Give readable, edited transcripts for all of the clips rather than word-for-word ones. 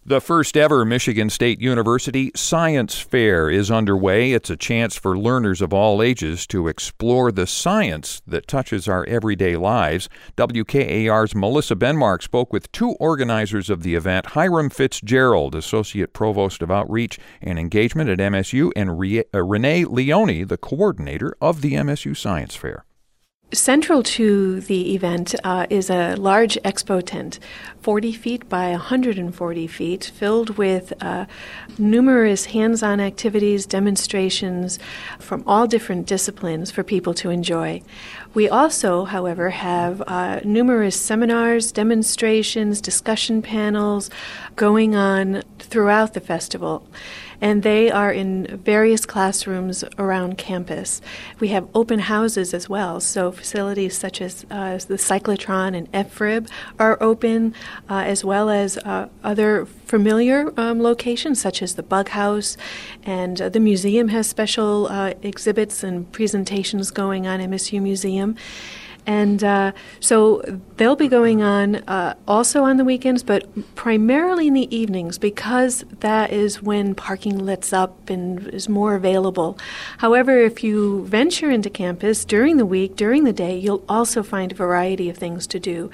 The first ever Michigan State University Science Fair is underway. It's a chance for learners of all ages to explore the science that touches our everyday lives. WKAR's Melissa Benmark spoke with two organizers of the event, Hiram Fitzgerald, Associate Provost of Outreach and Engagement at MSU, and Renee Leone, the coordinator of the MSU Science Fair. Central to the event is a large expo tent, 40 feet by 140 feet, filled with numerous hands-on activities, demonstrations from all different disciplines for people to enjoy. We also, however, have numerous seminars, demonstrations, discussion panels going on throughout the festival. And they are in various classrooms around campus. We have open houses as well, so facilities such as the cyclotron and FRIB are open, as well as other familiar locations such as the Bug House, and the museum has special exhibits and presentations going on, MSU Museum. And so they'll be going on also on the weekends, but primarily in the evenings, because that is when parking lets up and is more available. However, if you venture into campus during the week, during the day, you'll also find a variety of things to do.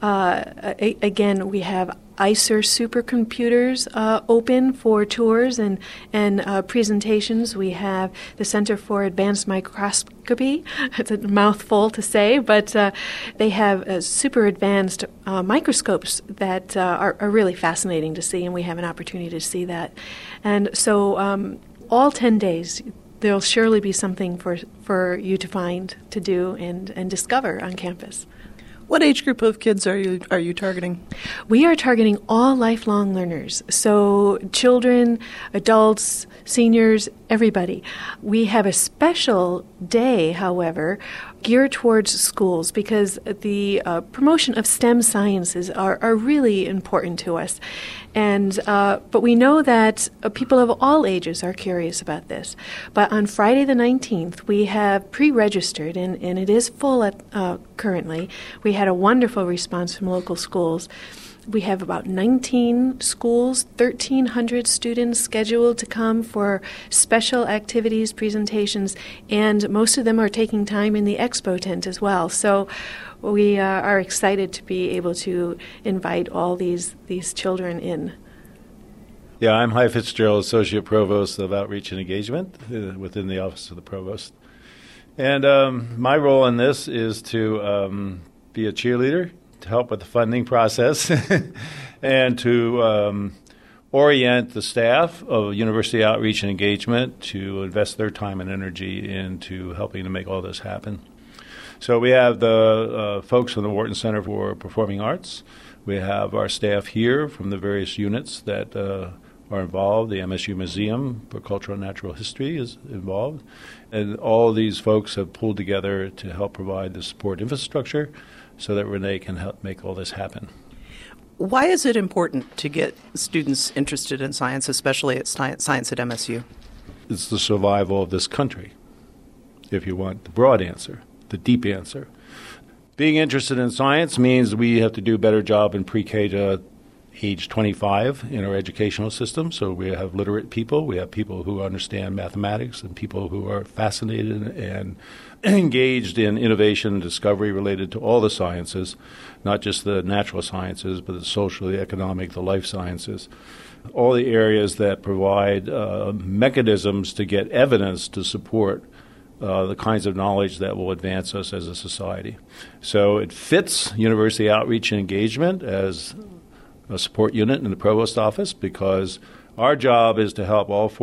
Again, we have ICER supercomputers open for tours and presentations. We have the Center for Advanced Microscopy. It's a mouthful to say, but they have super advanced microscopes that are really fascinating to see, and we have an opportunity to see that. And so all 10 days, there'll surely be something for you to find, to do, and discover on campus. What age group of kids are you targeting? We are targeting all lifelong learners, so children, adults, seniors, everybody. We have a special day, however, geared towards schools, because the promotion of STEM sciences are really important to us. And but we know that people of all ages are curious about this. But on Friday the 19th, we have pre-registered, and it is full currently. We had a wonderful response from local schools. We have about 19 schools, 1,300 students scheduled to come for special activities, presentations, and most of them are taking time in the expo tent as well. So we are excited to be able to invite all these children in. Yeah, I'm Hiram Fitzgerald, Associate Provost of Outreach and Engagement within the Office of the Provost. And my role in this is to be a cheerleader, to help with the funding process, and to orient the staff of University Outreach and Engagement to invest their time and energy into helping to make all this happen. So we have the folks from the Wharton Center for Performing Arts. We have our staff here from the various units that are involved. The MSU Museum for Cultural and Natural History is involved. And all of these folks have pulled together to help provide the support infrastructure so that Renee can help make all this happen. Why is it important to get students interested in science, especially at science at MSU? It's the survival of this country, if you want the broad answer, the deep answer. Being interested in science means we have to do a better job in pre-K to age 25 in our educational system. So we have literate people, we have people who understand mathematics, and people who are fascinated and engaged in innovation and discovery related to all the sciences, not just the natural sciences, but the social, the economic, the life sciences, all the areas that provide mechanisms to get evidence to support the kinds of knowledge that will advance us as a society. So it fits University Outreach and Engagement as a support unit in the provost office, because our job is to help all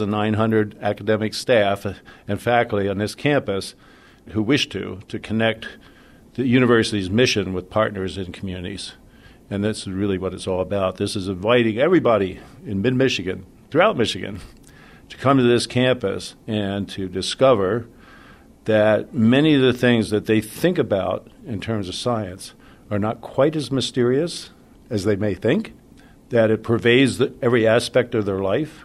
4,900 academic staff and faculty on this campus who wish to connect the university's mission with partners in communities. And that's really what it's all about. This is inviting everybody in mid-Michigan, throughout Michigan, to come to this campus and to discover that many of the things that they think about in terms of science are not quite as mysterious as they may think, that it pervades every aspect of their life,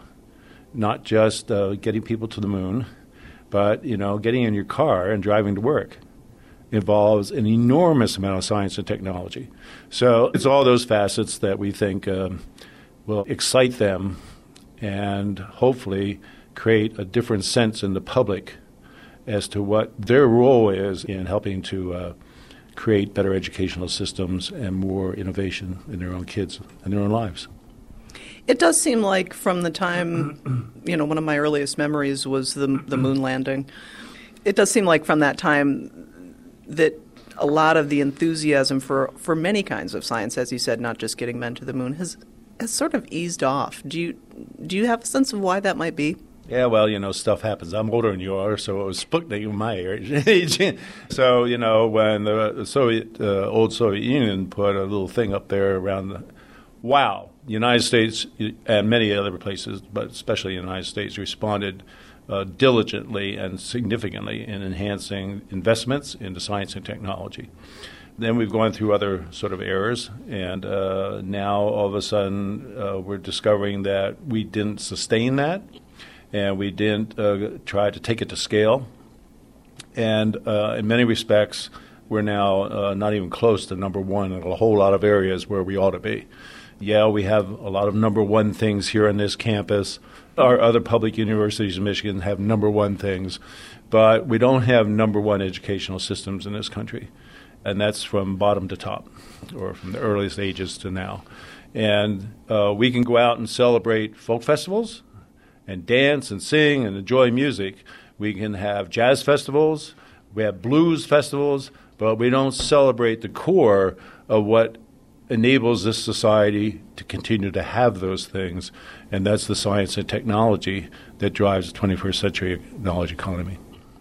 not just getting people to the moon, but getting in your car and driving to work involves an enormous amount of science and technology. So it's all those facets that we think will excite them and hopefully create a different sense in the public as to what their role is in helping to create better educational systems and more innovation in their own kids and their own lives. It does seem like from the time, one of my earliest memories was the moon landing. It does seem like from that time that a lot of the enthusiasm for many kinds of science, as you said, not just getting men to the moon, has sort of eased off. Do you have a sense of why that might be? Yeah, well, stuff happens. I'm older than you are, so it was Sputnik in my age. So, when the old Soviet Union put a little thing up there around the United States and many other places, but especially the United States, responded diligently and significantly in enhancing investments into science and technology. Then we've gone through other sort of eras, and now all of a sudden we're discovering that we didn't sustain that, and we didn't try to take it to scale. And in many respects, we're now not even close to number one in a whole lot of areas where we ought to be. Yeah, we have a lot of number one things here on this campus. Our other public universities in Michigan have number one things, but we don't have number one educational systems in this country. And that's from bottom to top, or from the earliest ages to now. And we can go out and celebrate folk festivals and dance and sing and enjoy music. We can have jazz festivals, we have blues festivals, but we don't celebrate the core of what enables this society to continue to have those things, and that's the science and technology that drives the 21st century knowledge economy.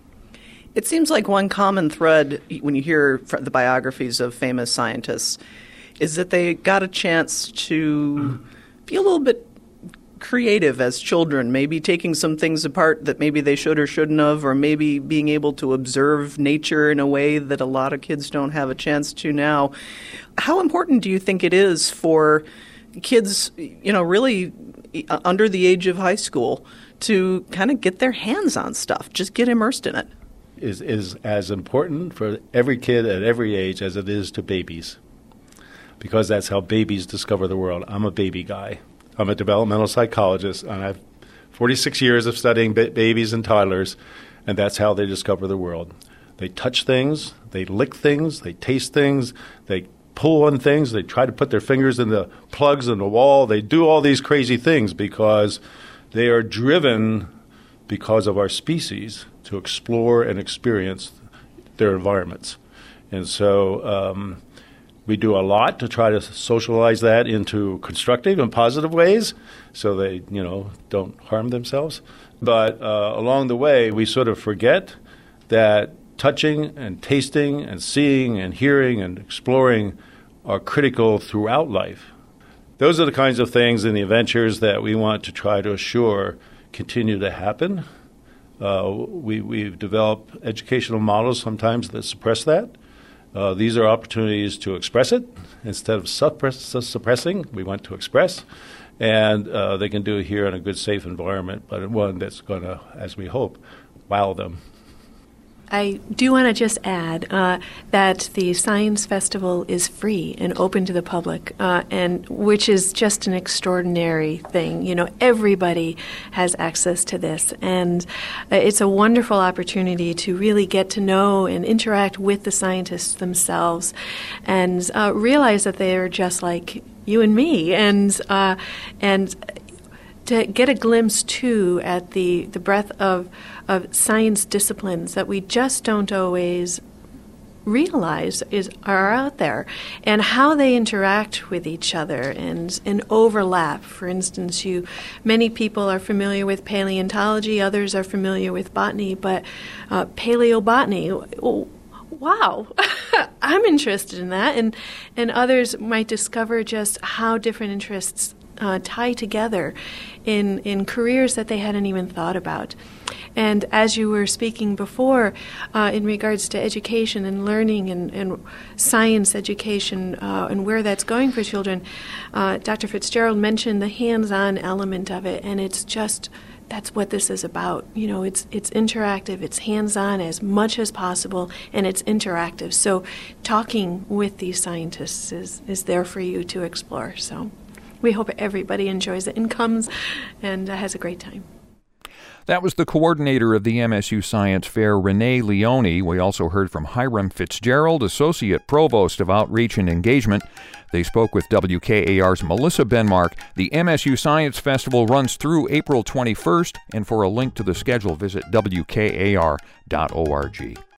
It seems like one common thread when you hear the biographies of famous scientists is that they got a chance to be a little bit creative as children, maybe taking some things apart that maybe they should or shouldn't have, or maybe being able to observe nature in a way that a lot of kids don't have a chance to now. How important do you think it is for kids, really under the age of high school to kind of get their hands on stuff, just get immersed in it? Is as important for every kid at every age as it is to babies, because that's how babies discover the world. I'm a baby guy. I'm a developmental psychologist, and I have 46 years of studying babies and toddlers, and that's how they discover the world. They touch things, they lick things, they taste things, they pull on things, they try to put their fingers in the plugs in the wall. They do all these crazy things because they are driven, because of our species, to explore and experience their environments. And so we do a lot to try to socialize that into constructive and positive ways so they, don't harm themselves. But along the way, we sort of forget that touching and tasting and seeing and hearing and exploring are critical throughout life. Those are the kinds of things in the adventures that we want to try to assure continue to happen. We've developed educational models sometimes that suppress that. These are opportunities to express it. Instead of suppressing, we want to express. And they can do it here in a good, safe environment, but one that's going to, as we hope, wow them. I do want to just add that the Science Festival is free and open to the public, and which is just an extraordinary thing. Everybody has access to this, and it's a wonderful opportunity to really get to know and interact with the scientists themselves, and realize that they are just like you and me, and to get a glimpse, too, at the breadth of science disciplines that we just don't always realize are out there, and how they interact with each other and overlap. For instance, many people are familiar with paleontology, others are familiar with botany, but paleobotany, wow, I'm interested in that, and others might discover just how different interests tie together in careers that they hadn't even thought about. And as you were speaking before, in regards to education and learning and science education and where that's going for children, Dr. Fitzgerald mentioned the hands-on element of it, and it's just that's what this is about. It's interactive, it's hands-on as much as possible, and it's interactive. So talking with these scientists is there for you to explore. So we hope everybody enjoys it and comes and has a great time. That was the coordinator of the MSU Science Fair, Renee Leone. We also heard from Hiram Fitzgerald, Associate Provost of Outreach and Engagement. They spoke with WKAR's Melissa Benmark. The MSU Science Festival runs through April 21st, and for a link to the schedule, visit WKAR.org.